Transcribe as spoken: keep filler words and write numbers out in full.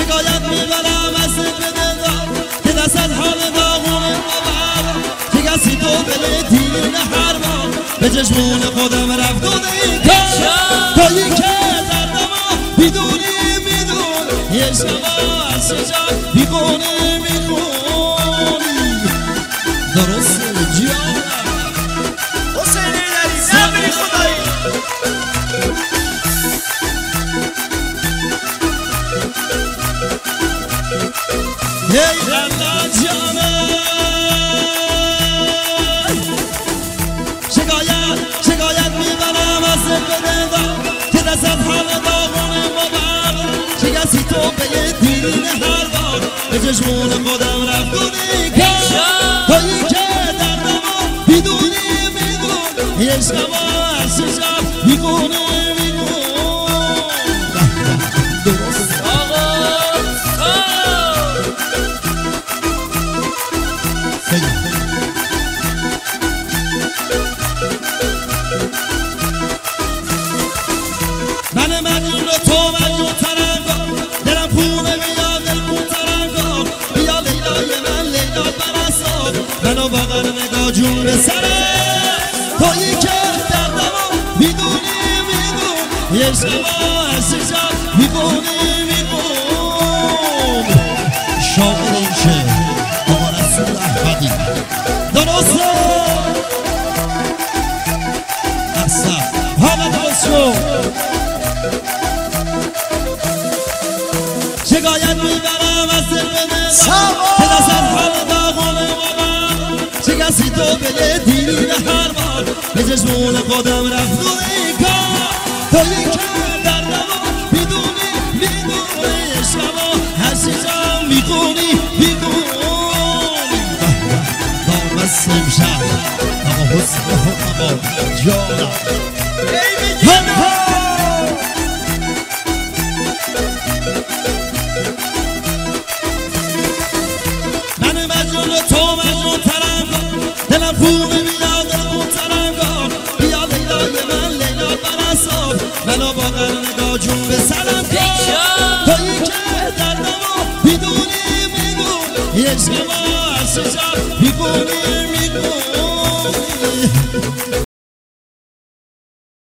شکایت میبرم از بدن که دست از حال داغونه مبرم که کسی تو دل دین هر بار به چشمون خودم رفت و دیگه تایی که دردما بیدونی میدون یه شما از شجا بیگونه میخونی درست جیانم حسین ایدری نبری خدایی ای الله جانم شکایت شکایت میبرم از بدن که دست از حال داغونه مبرم چه کسی تو به یه دیرین هر بار به چشمون خودم رفت و نیکن تایی که دردما بیدونی میدون یه شما از شب بیگونه میدون درست من مجنون و تو مجنون ترنگا دلم پونه بیا دل پون ترنگا بیا لیلای من لیلا برسا منو با غر نگاه جون به سره تویی که دردما میدونی میدون یه شما از شب میبونی میبون شاقل این شه آقا رسول احمدی درسته احسن حالا درست شد شکایت میبرم از دل به که دست از حال داغونه مبرم چه کسی تو به یه دیرین هر بار به چشمون خودم رفت و نیکن تویی که دردما میدونی میدونی شما هر شیجا میکنی میکنی دامست امشب آقا حسن آقا جانم من مجنون و تو مجنون ترنگا دلم پونه بیا دلمون ترنگا بیا لیلای من لیلا برسا منو با غر نگاه جون به سرم کن تویی که دردما بیدونی میدون یه شما از شجا بیگونی